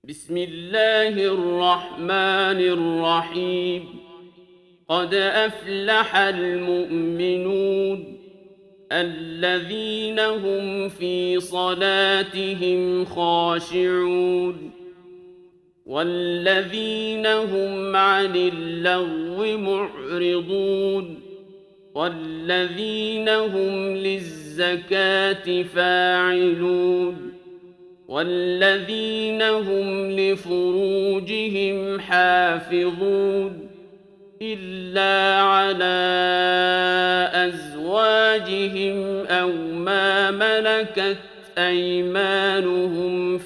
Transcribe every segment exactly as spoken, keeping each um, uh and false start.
بسم الله الرحمن الرحيم. قد أفلح المؤمنون الذين هم في صلاتهم خاشعون والذين هم عن اللغو معرضون والذين هم للزكاة فاعلون والذين هم لفروجهم حافظون إلا على أزواجهم أو ما ملكت أيمانهم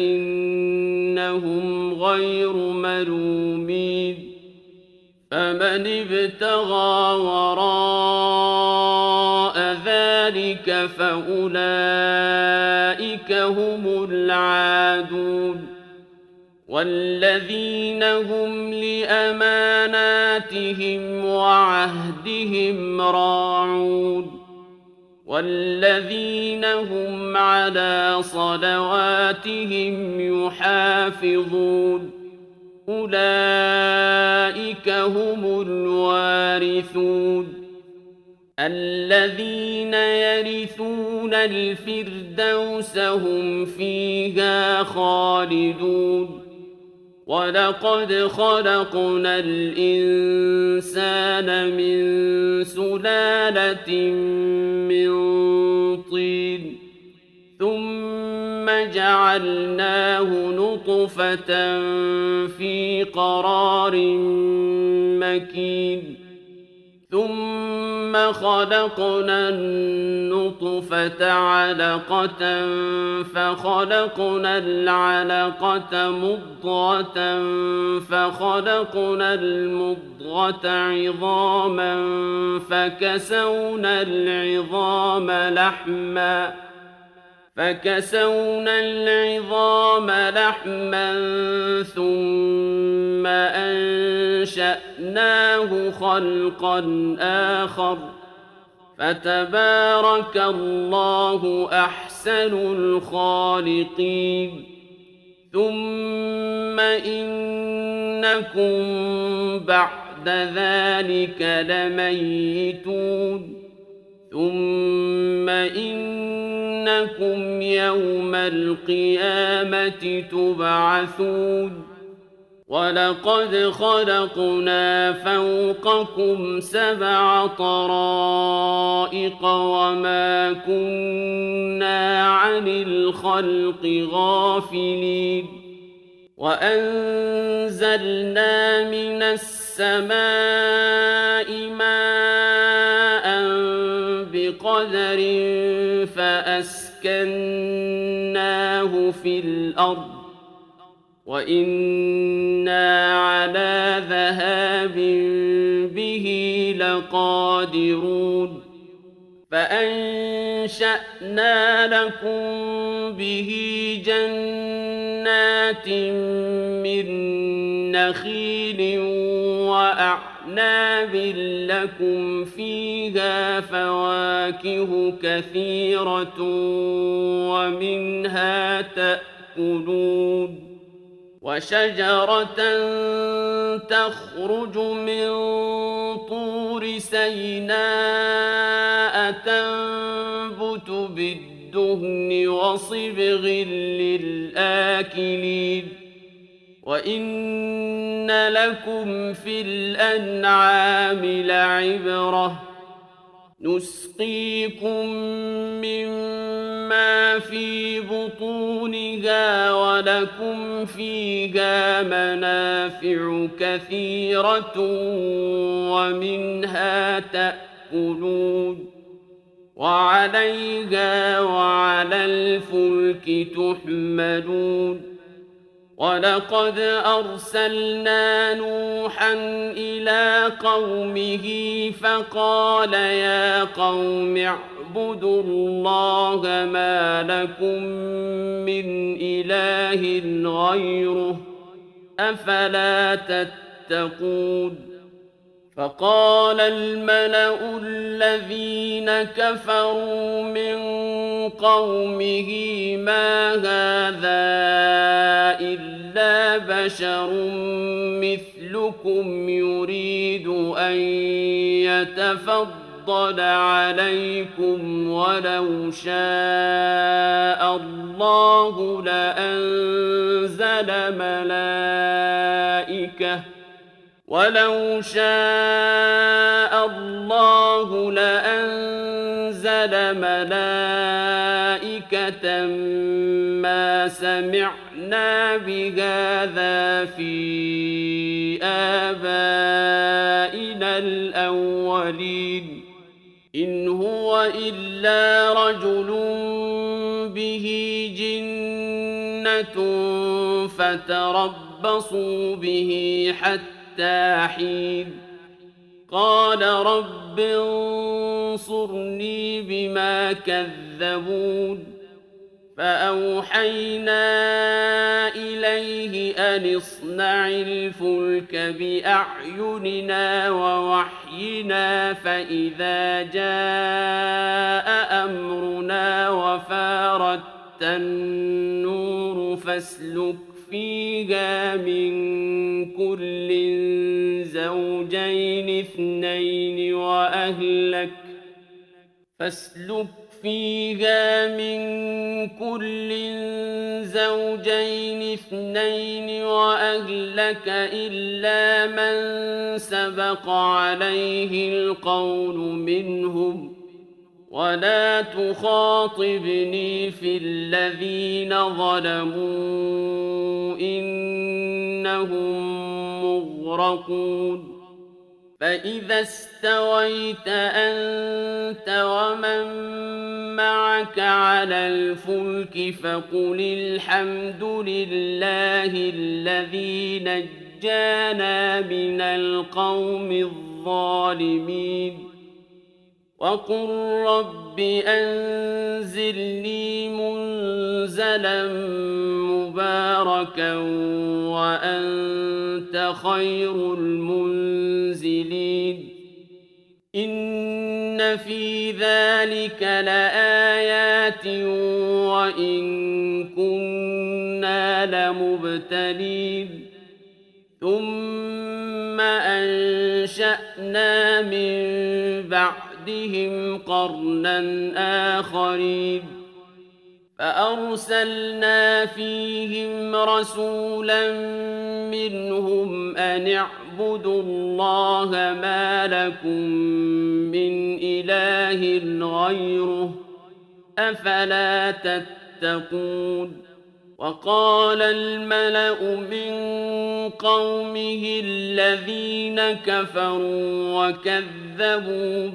فإنهم غير ملومين. فمن ابتغى وراء ذلك فأولئك هم العادون والذين هم لأماناتهم وعهدهم راعون والذين هم على صلواتهم يحافظون أولئك هم الوارثون الذين يرثون الفردوس هم فيها خالدون. ولقد خلقنا الإنسان من سلالة من طين ثم جعلناه نطفة في قرار مكين ثم خلقنا النطفة علقة فخلقنا العلقة مضغة فخلقنا المضغة عظاما فكسونا العظام لحما فكسونا العظام لحما ثم أنشأناه خلقا آخر فتبارك الله أحسن الخالقين. ثم إنكم بعد ذلك لميتون ثم إنكم يوم القيامة تبعثون. ولقد خلقنا فوقكم سبع طرائق وما كنا عن الخلق غافلين وأنزلنا من السماء ماء بقدر فأسكناه في الأرض وإنا على ذهاب به لقادرون. فأنشأنا لكم به جنات من نخيل وأعناب لكم فيها فواكه كثيرة ومنها تأكلون وشجرة تخرج من طور سيناء تنبت بالدهن وصبغ للآكلين وإن لكم في الأنعام لعبرة نسقيكم مما في بطونها ولكم فيها منافع كثيرة ومنها تأكلون وعليها وعلى الفلك تحملون. ولقد أرسلنا نوحا إلى قومه فقال يا قوم اعبدوا الله ما لكم من إله غيره أفلا تتقون. فقال الملأ الذين كفروا من قومه ما هذا إلا بشر مثلكم يريد أن يتفضل عليكم ولو شاء الله لأنزل ملائكة ولو شاء الله لأنزل ملائكة ما سمعنا بهذا في آبائنا الأولين إن هو إلا رجل به جنة فتربصوا به حتى حين قال رب انصرني بما كذبون فأوحينا إليه أن اصنع الفلك بأعيننا ووحينا فإذا جاء أمرنا وفارت النور فاسلك فيها من كل زوجين اثنين وأهلك فاسلك فيها من كل زوجين اثنين وأهلك إلا من سبق عليه القول منهم ولا تخاطبني في الذين ظلموا إنهم مغرقون فإذا استويت أنت ومن معك على الفلك فقل الحمد لله الذي نجانا من القوم الظالمين وقل رب أنزلني منزلا مباركا وأنت خير المنزلين إن في ذلك لآيات وإن كنا لمبتلين ثم أنشأنا من بعدهم قرنا آخرين فأرسلنا فيهم رسولا منهم أن اعبدوا الله ما لكم من إله غيره أفلا تتقون وقال الملأ من قومه الذين كفروا وكذبوا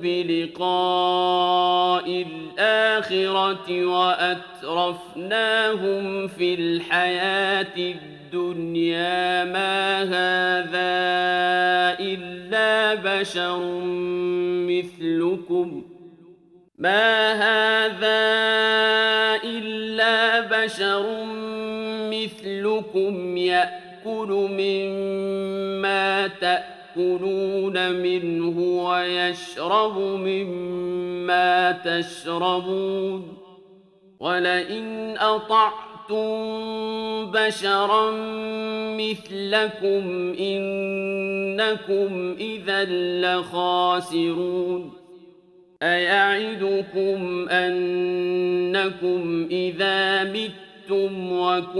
بلقاء الآخرة وأترفناهم في الحياة الدنيا ما هذا إلا بشر مثلكم ما هذا إلا بشر مثلكم يأكل مما تأكلون منه ويشرب مما تشربون ولئن أطعتم بشرا مثلكم إنكم إذا لخاسرون أيعدكم أنكم إذا متم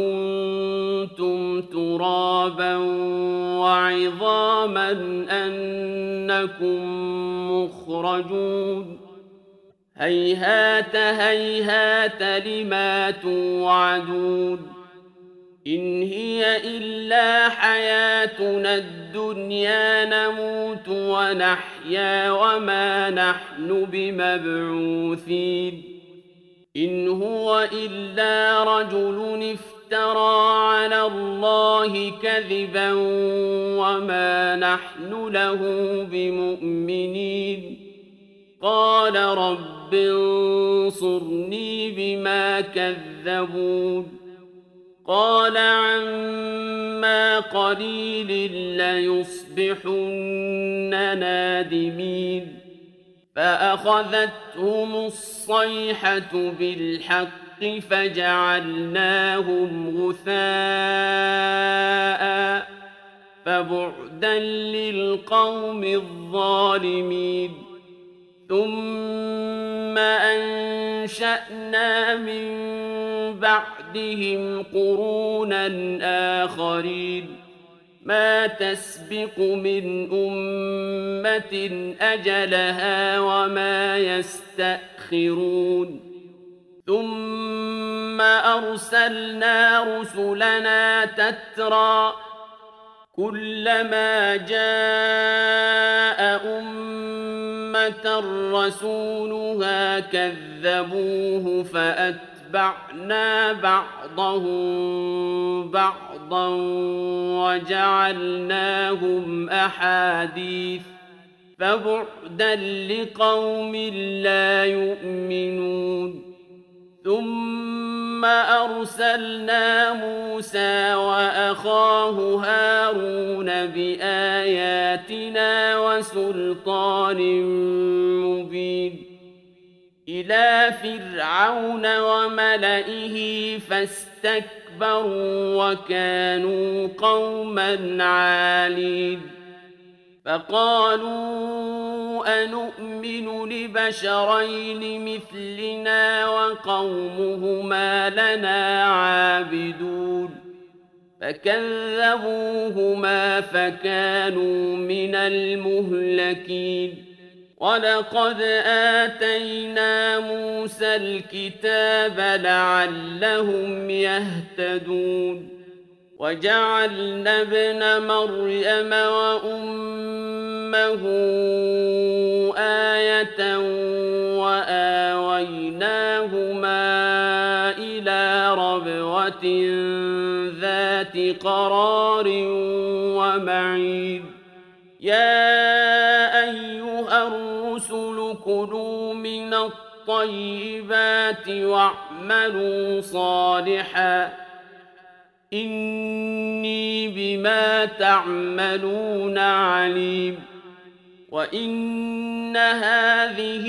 وكنتم ترابا وعظاما أنكم مخرجون هيهات هيهات لما توعدون إن هي إلا حياتنا الدنيا نموت ونحيا وما نحن بمبعوثين إن هو إلا رجل افترى على الله كذبا وما نحن له بمؤمنين قال رب انصرني بما كذبون قال عما عما قليل ليصبحن نادمين فأخذتهم الصيحة بالحق فجعلناهم غثاء فبعدا للقوم الظالمين ثم أنشأنا من بعدهم قرونا آخرين ما تسبق من أمة أجلها وما يستأخرون ثم أرسلنا رسلنا تترى كلما جاء أمة رسولها كذبوه فأتبعنا بعضهم بعضا وجعلناهم أحاديث فبعدا لقوم لا يؤمنون ثم أرسلنا موسى وأخاه هارون بآياتنا وسلطان مبين إلى فرعون وملئه فاستكبروا وكانوا قوما عالين فقالوا أنؤمن لبشرين مثلنا وقومهما لنا عابدون فكذبوهما فكانوا من المهلكين ولقد آتينا موسى الكتاب لعلهم يهتدون وجعلنا ابن مريم وأمه آية وآويناهما إلى ربوة ذات قرار ومعين يا أيها الرسل كلوا من الطيبات واعملوا صالحا إني بما تعملون عليم وإن هذه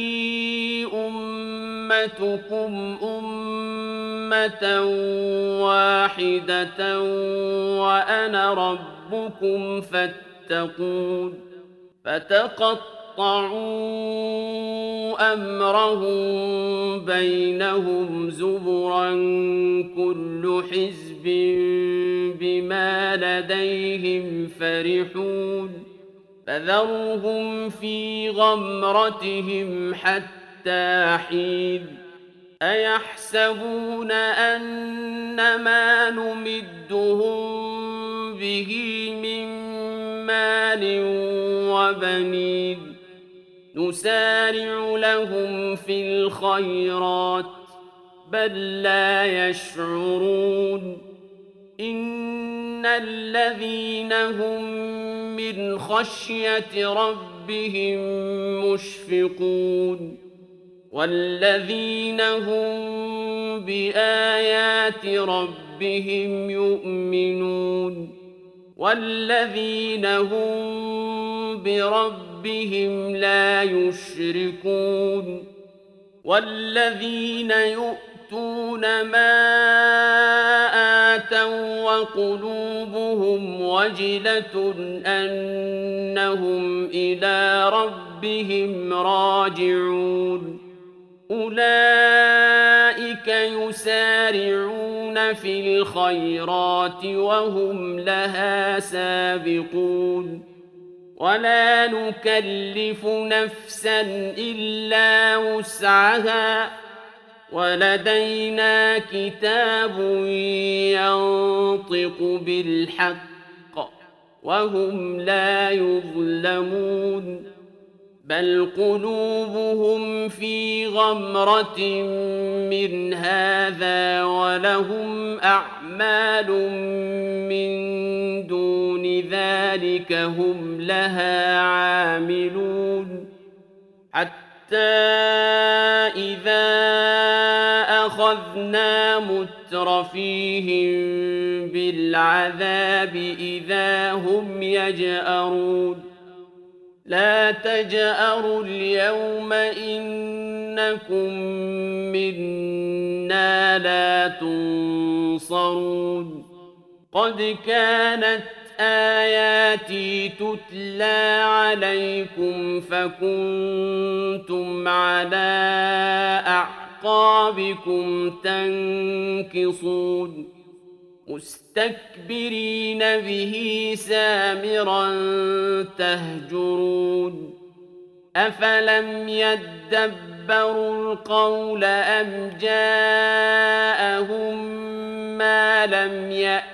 أمتكم أمة واحدة وأنا ربكم فاتقون فتقطعوا أمرهم بينهم زبرا كل حزب بما لديهم فرحون فذرهم في غمرتهم حتى حين أيحسبون أن ما نمدهم به من مال وبنين نسارع لهم في الخيرات بل لا يشعرون إن الذين هم من خشية ربهم مشفقون والذين هم بآيات ربهم يؤمنون والذين هم بربهم لا يشركون والذين يؤتون ما آتوا وقلوبهم وجلة أنهم إلى ربهم راجعون أولئك يسارعون في الخيرات وهم لها سابقون ولا نكلف نفسا إلا وسعها ولدينا كتاب ينطق بالحق وهم لا يظلمون بل قلوبهم في غمرة من هذا ولهم أعمال من دون ذلك هم لها عاملون حتى إذا أخذنا مترفين مترفيهم بالعذاب إذا هم يجأرون لا تجأروا اليوم إنكم منا لا تنصرون قد كانت آياتي تتلى عليكم فكنتم على أعقابكم تنكصون مستكبرين به سامرا تهجرون أفلم يدبروا القول أم جاءهم ما لم يأت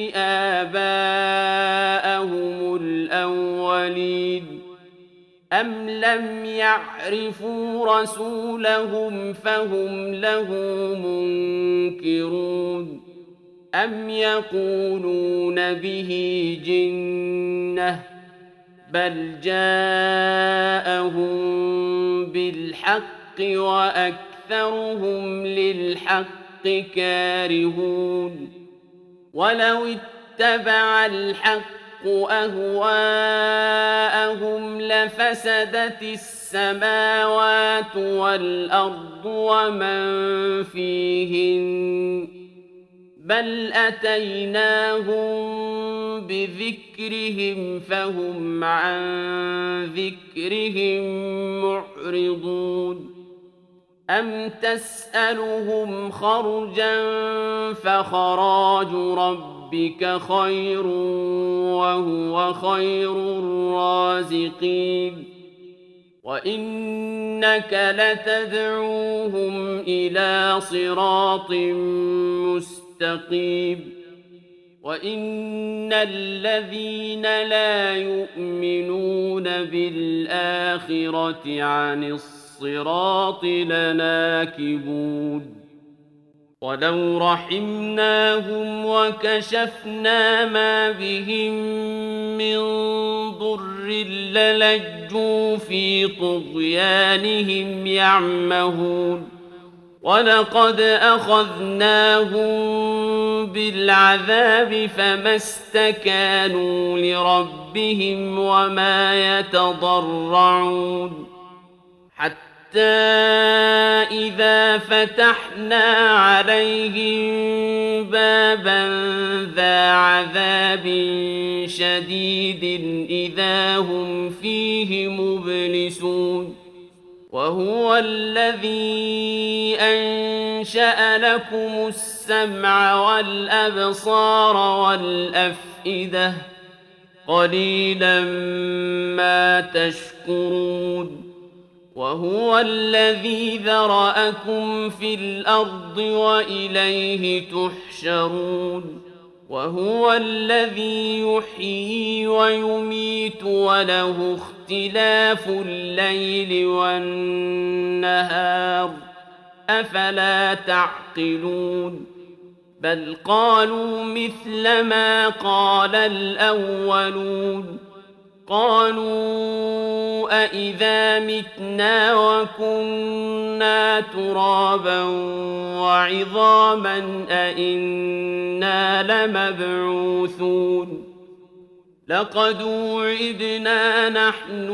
آباءهم الأولين أم لم يعرفوا رسولهم فهم له منكرون أم يقولون به جنة بل جاءهم بالحق وأكثرهم للحق كارهون ولو اتبع الحق أهواءهم لفسدت السماوات والأرض ومن فيهن بل أتيناهم بذكرهم فهم عن ذكرهم معرضون أم تسألهم خرجا فخراج ربك خير وهو خير الرازقين وإنك لتدعوهم إلى صراط مستقيم وإن الذين لا يؤمنون بالآخرة عن الصراط لناكبون ولو رحمناهم وكشفنا ما بهم من ضر للجوا في طغيانهم يعمهون ولقد أخذناهم بالعذاب فما استكانوا لربهم وما يتضرعون حتى إذا فتحنا عليهم بابا ذا عذاب شديد إذا هم فيه مبلسون وهو الذي أنشأ لكم السمع والأبصار والأفئدة قليلا ما تشكرون وهو الذي ذرأكم في الأرض وإليه تحشرون وهو الذي يحيي ويميت وله اختلاف الليل والنهار أفلا تعقلون بل قالوا مثل ما قال الأولون قالوا أإذا متنا وكنا ترابا وعظاما أإنا لمبعوثون لقد وعدنا نحن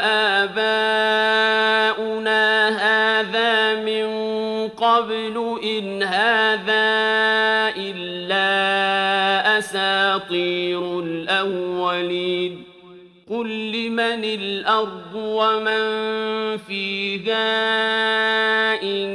وآباؤنا هذا من قبل إن هذا إلا أساطير الأولين قل لمن الأرض ومن فيها إن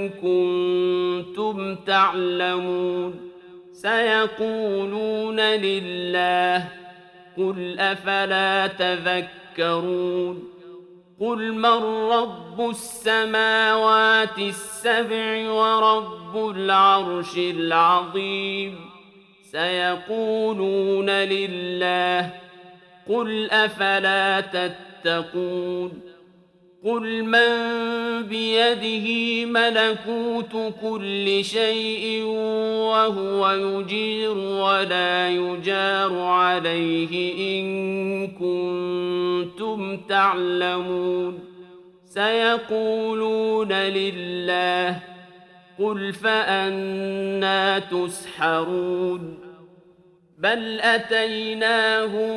كنتم تعلمون سيقولون لله قل أفلا تذكرون قل من رب السماوات السبع ورب العرش العظيم سيقولون لله قل أفلا تتقون قل من بيده ملكوت كل شيء وهو يجير ولا يجار عليه إن كنتم تعلمون سيقولون لله قل فأنى تسحرون بل أتيناهم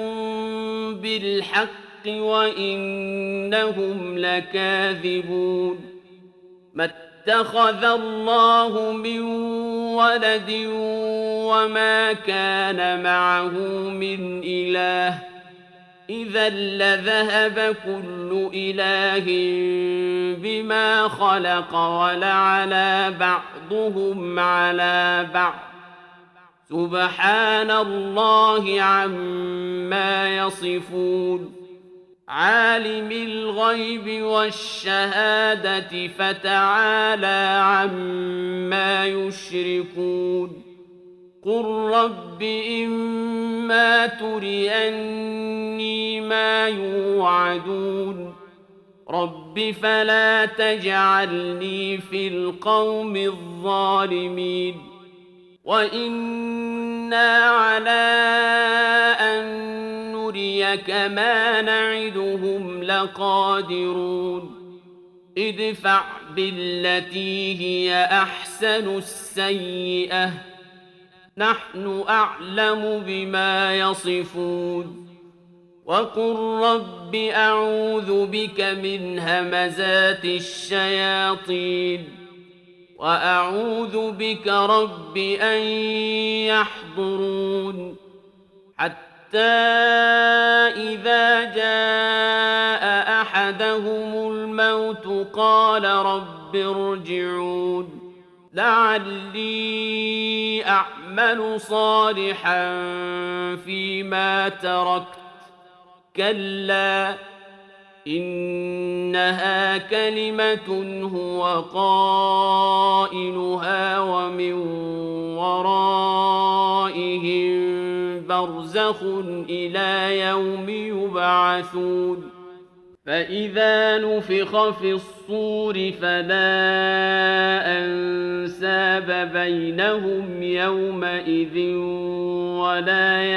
بالحق وإنهم لكاذبون ما اتخذ الله من ولد وما كان معه من إله إذا لذهب كل إله بما خلق ولعلى بعضهم على بعض سبحان الله عما يصفون عالم الغيب والشهادة فتعالى عما يشركون قل رب إما تريني ما يوعدون رب فلا تجعلني في القوم الظالمين وإنا على أن نريك ما نعدهم لقادرون ادفع بالتي هي أحسن السيئة نحن أعلم بما يصفون وقل رب أعوذ بك من همزات الشياطين وأعوذ بك رب أن يحضرون حتى إذا جاء أحدهم الموت قال رب ارجعون لعلي أعمل صالحا فيما تركت كلا إنها كلمة هو قائلها ومن ورائهم برزخ إلى يوم يبعثون فإذا نفخ في الصور فلا أنساب بينهم يومئذ ولا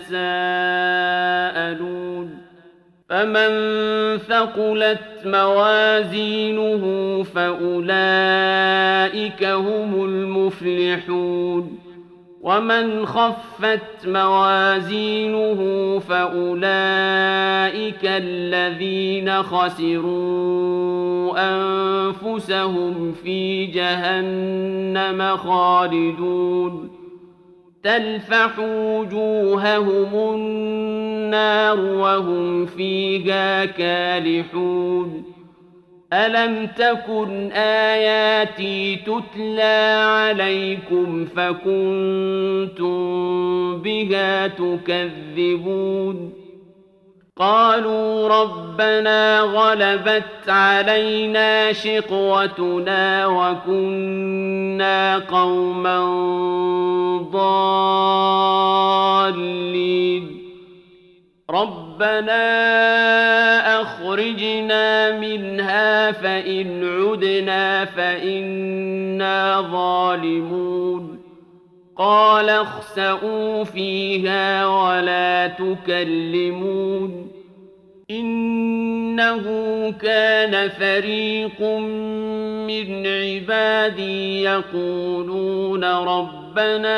يتساءلون فمن ثقلت موازينه فأولئك هم المفلحون ومن خفت موازينه فأولئك الذين خسروا أنفسهم في جهنم خالدون تلفح وجوههم النار وهم فيها كالحون ألم تكن آياتي تتلى عليكم فكنتم بها تكذبون قالوا ربنا غلبت علينا شقوتنا وكنا قوما ضالين ربنا أخرجنا منها فإن عدنا فإنا ظالمون قال اخسئوا فيها ولا تكلمون إنه كان فريق من عبادي يقولون ربنا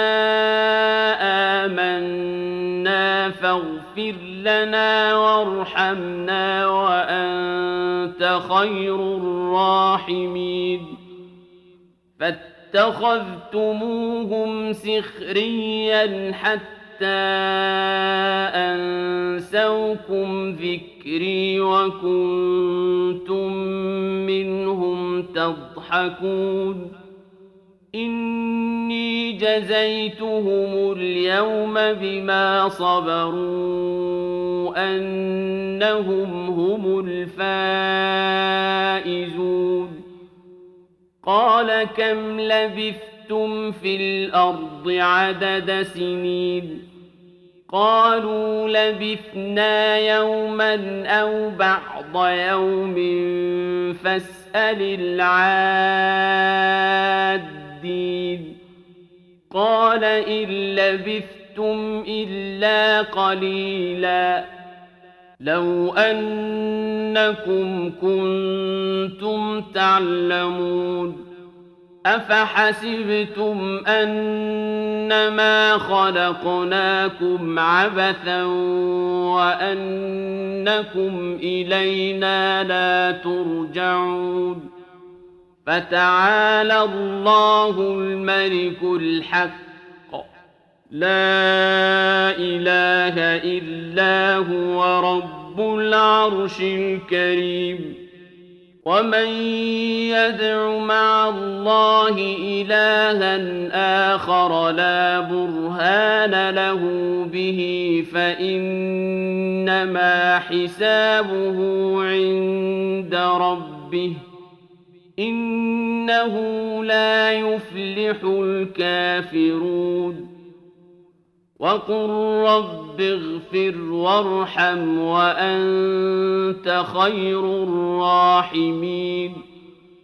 آمنا فاغفر لنا وارحمنا وأنت خير الراحمين فاتخذتموهم سخريا حتى أنسوكم ذكري وكنتم منهم تضحكون إني جزيتهم اليوم بما صبروا أنهم هم الفائزون قال كم لبثتم في الأرض عدد سنين قالوا لبثنا يوما أو بعض يوم فاسأل العادين قال إن لبثتم إلا قليلا لو أنكم كنتم تعلمون أفحسبتم أنما خلقناكم عبثا وأنكم إلينا لا ترجعون فتعالى الله الملك الحق لا إله إلا هو رب العرش الكريم ومن يدع مع الله إلها آخر لا برهان له به فإنما حسابه عند ربه إنه لا يفلح الكافرون وقل رب اغفر وارحم وأنت خير الراحمين